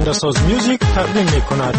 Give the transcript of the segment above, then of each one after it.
آینده‌ساز میوزیک تقدیم می‌کند.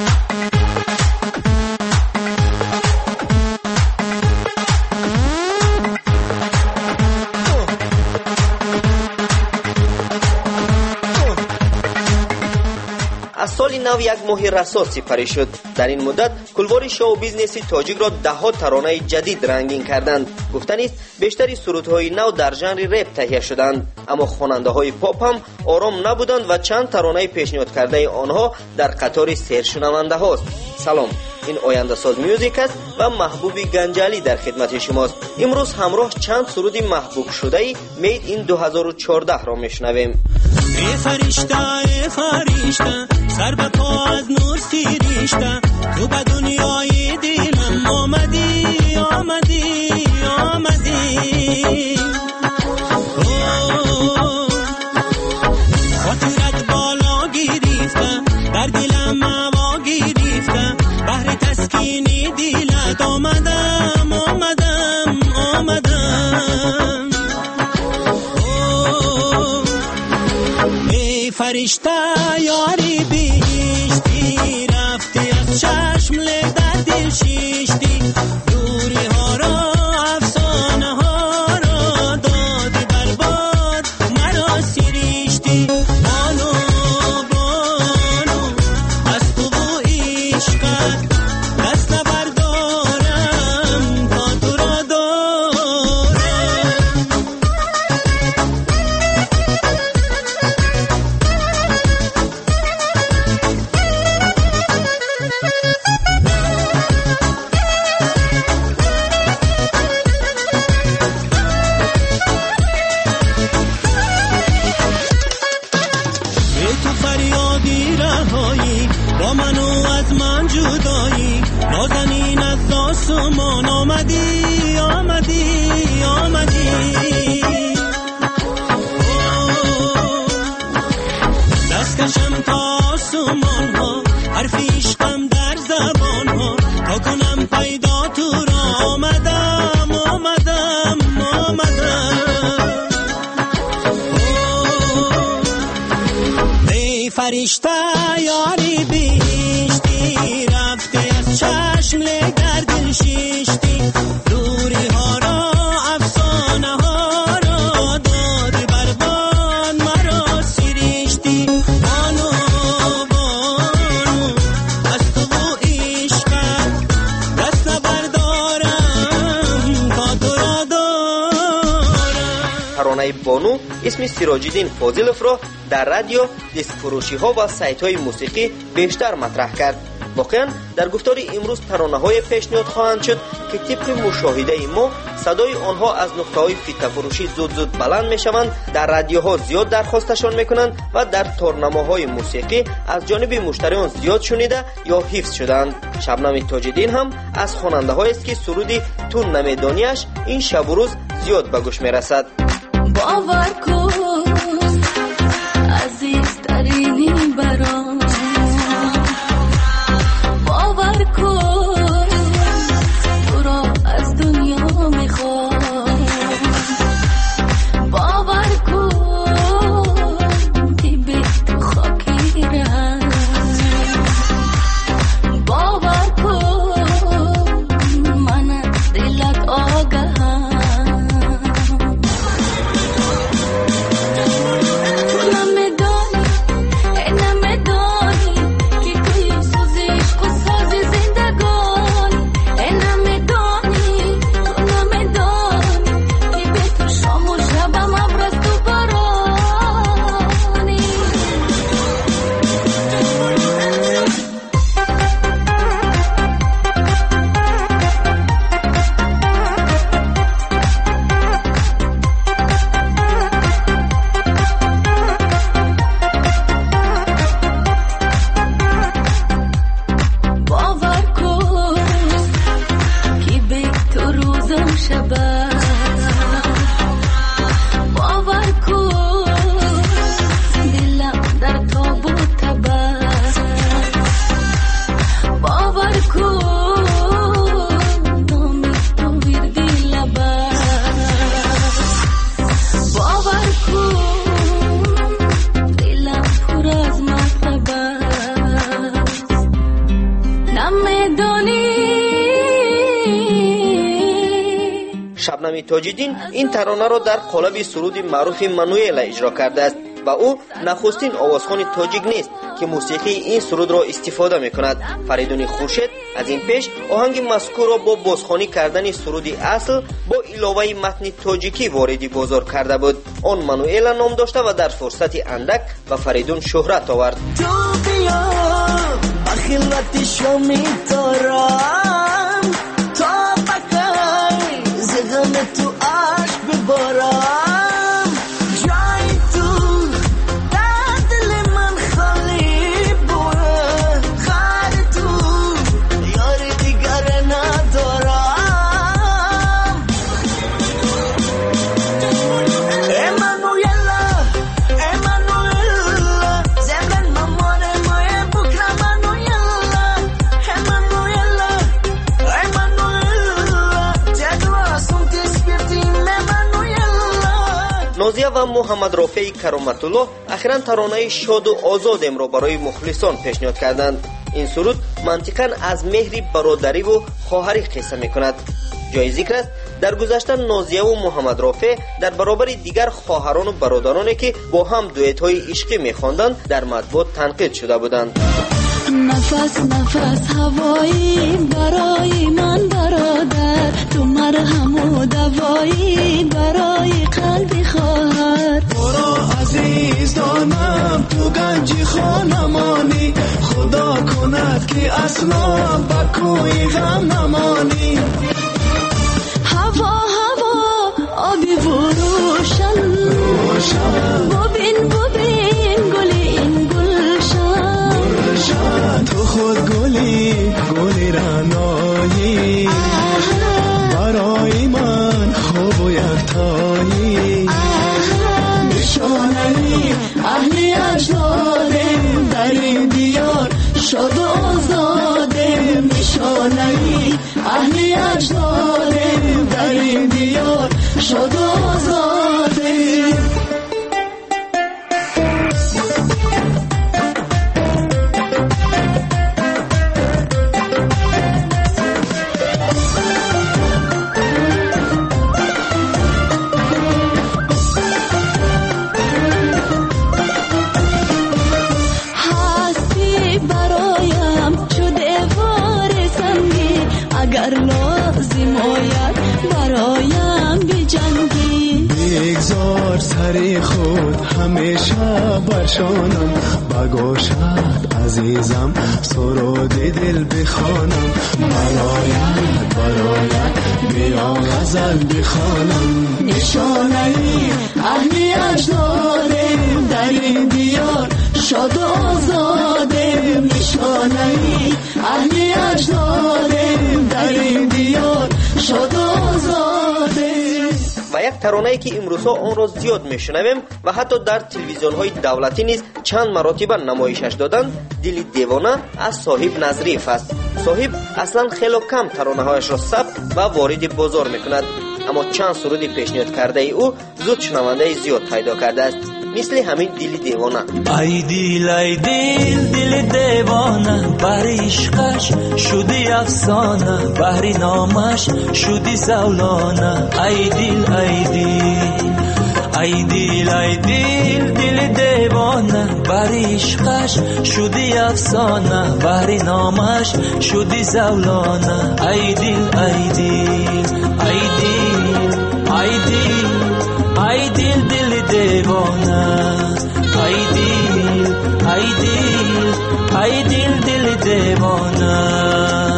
از سال نو یک ماه رسا سپری شد. در این مدت کلوار شو بیزنسی تاجیک را ده‌ها ترانه جدید رنگین کردند. گفتن است بیشتری سرودهای نو در ژانر رپ تهیه شدند، اما خواننده‌های پاپ هم آرام نبودند و چند ترانه پیشنهاد کرده آنها در قطار سرشنونده هاست. سلام، این آینده ساز میوزیک است و محبوبی گنجالی در خدمت شماست. امروز همراه چند سرود محبوب شده مید این 2014 را میشنویم. ای فرشته سر به پا از نور سیریشته، تو به دنیای دلم آمدی خاطرت بالا گرفته، در دلم هوا گرفته، بهر تسکین دلت آمدم ای فرشته یاری بیشتی، رفتی از چشم در دل شیشتی، دوری ها را افسانه ها را دادی برباد، مرا سریشتی. بانو از تو و عشقت دست نبردارم تا تو را دارم. تو فریادی رهایی با منو از من جدایی، نازنین از آسمان آمدی دست کشم تا آسمان ها، حرف عشقم در زبان ها، تا کنم پیدا تو را آمدم ای فرشته یاری بیشتی، رفتی از چشم در دل شیشتی، دوری ها را افسانه ها را دادی برباد، مرا سریشتی. بانو از تو و عشقت دست نبردارم تا تو را دارم. ترانه بانو اسم سیراج‌الدین فاضلوف را در رادیو، دیسک فروشی ها و سایت های موسیقی بیشتر مطرح کرد. واقعا در گفتار امروز ترانه های پیشنهاد خواهند شد که طبق مشاهده ما صدای آنها از نقطه های فیته فروشی زود بلند می شوند، در رادیوها زیاد درخواستشان می کنند و در تارنماهای موسیقی از جانب مشتریان زیاد شنیده یا حفظ شدند. شبنم تاج‌الدین هم از خواننده هایی است که سرودی تو نمیدانیش این شب و روز زیاد به گوش می رسد. باور کن عزیزترینی برام، باور کن تو را از دنیا میخوام، باور کن که به تو خاکی رم، باور کن من از دلت آگهم. باور کن دلم پر از مطلبه شبنم تاج‌الدین این ترانه را در قالب سرود معروف منوئلا اجرا کرده است و او نخستین آوازخوان تاجیک نیست که موسیقی این سرود را استفاده می‌کند. فریدون خورشید از این پیش آهنگ مذکور را با بازخوانی کردن سرودی اصل با علاوه متن تاجیکی وارد بازار کرده بود. آن منوئلا نام داشته و در فرصت اندک و فریدون شهرت آورد. نازیه و محمد رافع کرامت الله اخیراً ترانه شاد و آزادم را برای مخلصان پیشنهاد کردند. این سرود منطقاً از مهر برادری و خواهری قصه می‌کند. جای ذکر است در گذشته نازیه و محمد رافع در برابر دیگر خواهران و برادرانی که با هم دوئت‌های عشقی می‌خواندند در مطبوعات تنقید شده بودند. نفس نفس هوایی برای من برادر، تو مرهم و دوایی برای قلبی خواهر. برا عزیز دانم تو گنج خانمانی، خدا کند که اصلا با کوی غم نمانی. هوا هوا آبی و روشن، ببین ببین گلی این گلشن، تو خود گلی رعنایی، برای من خوب و یکتایی. نشانه‌ای اهلی اجدادیم در این دیار شاد و آزادیم. نشانه‌ای اهلی اجدادیم در این دیار شاد و آزادیم. اگر لازم آید برایم بجنگی، بگذار سر خود همیشه برشانم، بگوشت عزیزم سرود دل بخوانم. برایت بیا غزل بخوانم. نشانه‌ای اهلی اجدادیم در این دیار شاد و آزادیم. نشانه‌ای اهلی اجدادیم در این دیار شاد و آزادیم. و یک ترانه‌ای که امروزها آن را زیاد میشنویم و حتی در تلویزیون‌های دولتی نیز چند مراتب نمایشش دادند، دل دیوانه از صاحب نظریف است. صاحب اصلا خیلی کم ترانه‌هایش را ثبت و وارد بازار میکند، اما چند سرود پیشنهاد کرده او زود شنونده زیاد پیدا کرده است، مثل همین دل دیوانه. ای دل دیوانه، بر عشقش شدی افسانه، بهر نامش شدی زولانه. ای دل دیوانه، بر عشقش شدی افسانه، بهر نامش شدی زولانه. ای دل دیوانه، ای دل دیوانه.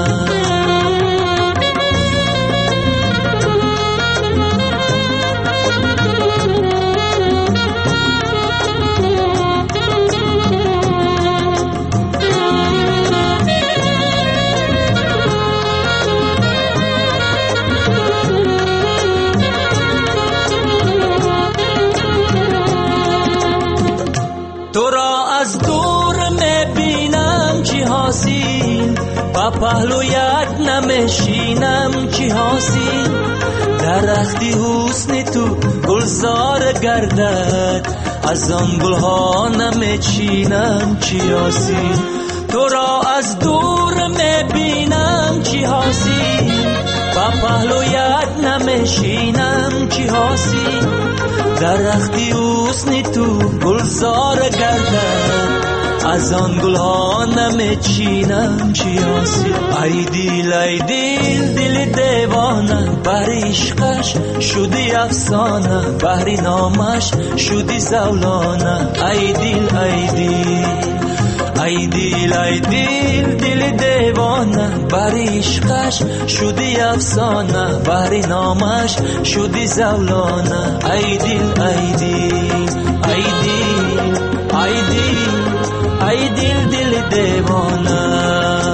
تو را از دور میبینم چی حاصل، با پهلویت نمیشینم چی حاصل. درختی حسن تو گلزار گردد، از آن گلها نمیچینم چی حاصل. تو را از دور میبینم چی حاصل، با پهلویت نمیشینم نشینم چی حاصل، درختی حسن تو گلزار گردد، از آن گلها نمیچینم چی حاصل. ای دیل ای دیل دل دیوانه، بر عشقش شدی افسانه، بهر نامش شدی زولانه. ای دیل ای دیل ای دیل ای دیل دل دیوانه، بر عشقش شدی افسانه، بهر نامش شدی زولانه. ای دیل ای دیل ای دیل ای دیل ای دیل دل دیوانه.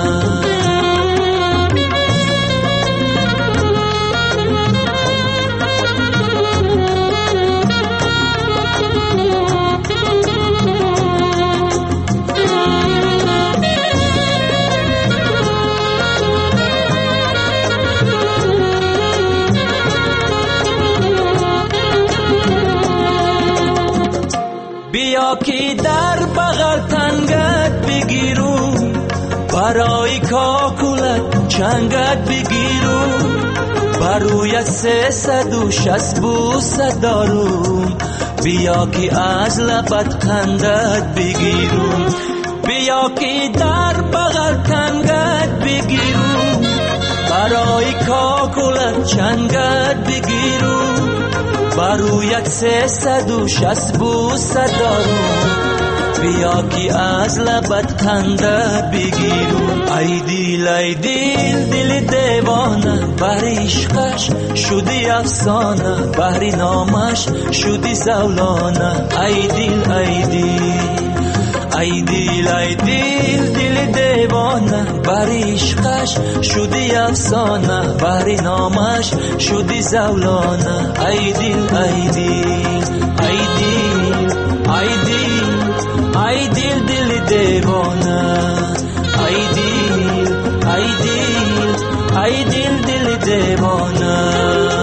بیا که در بغل تنگت بگیرم، برای کاکولت چنگت بگیرم، بروی 360 بوسه دارم، بیا که از لبت خندت بگیرم. بیا که در بغل تنگت بگیرم، برای کاکولت چنگت بگیرم، برویت 360 بوسه دارم، بیا که از لبت خنده بگیرم. ای دیل ای دیل دل دیوانه، بر عشقش شدی افسانه، بهر نامش شدی زولانه. ای دیل ای دیل ای دیل ای دیل دل دیوانه، بر عشقش شدی افسانه، بهر نامش شدی زولانه. ای دیل ای دیل ای دیل ای دیل ای دیل دل دیوانه. ای دیل ای دیل ای دیل دل دیوانه.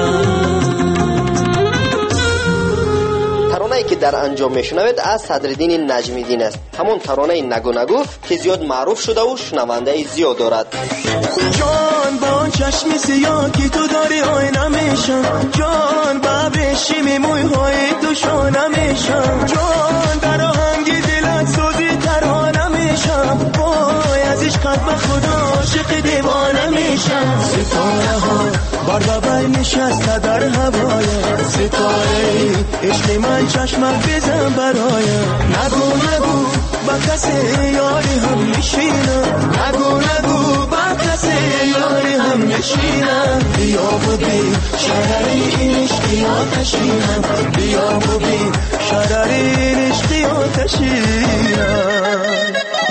ترانه‌ای که در انجام میشنوید از صدرالدین نجمیدین است، همون ترانه نگو نگو که زیاد معروف شده و شنونده زیاد دارد. جان با چشم سیاه که تو داری آینه میشم، جان با بشیم موی های تو شانه میشم، جان در آهنگ دلت سوزی ترانه میشم، وای از عشقت به خدا عاشق دیوانه میشم. ستاره ها بر ببر نشسته در هوای، ستاره عشق من چشمت بزن برای. نگو نگو با کسی یاری هم میشینم، نگو نگو با کسی یاری هم میشینم. بیا و بی شرری این عشقی آتشینم، بیا و بی شرری این عشقی آتشینم.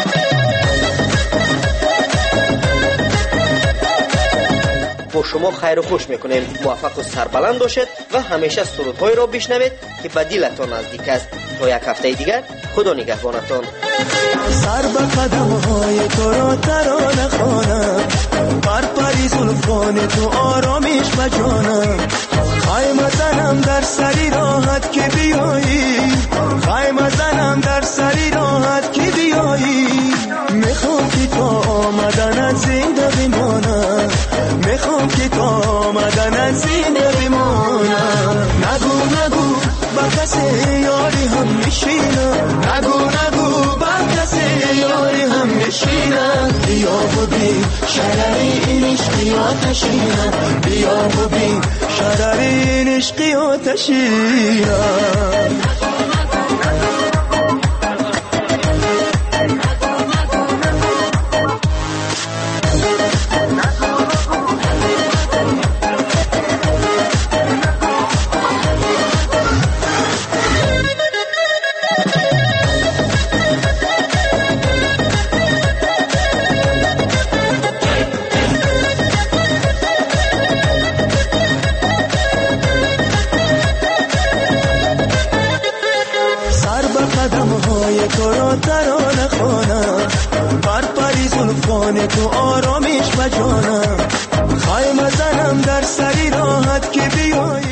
با شما خیر و خوش میکنیم، موفق و سربلند باشید و همیشه سرودهای را بشنوید که به دلتان نزدیک است. تا یک هفته دیگر خدا نگهبانتان. سر به قدم‌های تو را ترانه خوانم، بر پری زلفان تو آرامش بجانم. خیمه زنم در سری راحت که بیایی، خیمه زنم در سری راحت که بیایی. میخوام که تو آمدنت زنده بمانم، میخوام که تو آمدنت زنده بمانم. نگو نگو با کسی یاری هم میشینم، نگو نگو با کسی یاری هم میشینم. بیا و بی شرری این عشقی آتشینم، بیا و بی شرری این عشقی آتشینم. قدم‌های تو را ترانه خوانم، بر پری زلفان تو آرامش بجانم. خیمه زنم در سری راحت که بیایی.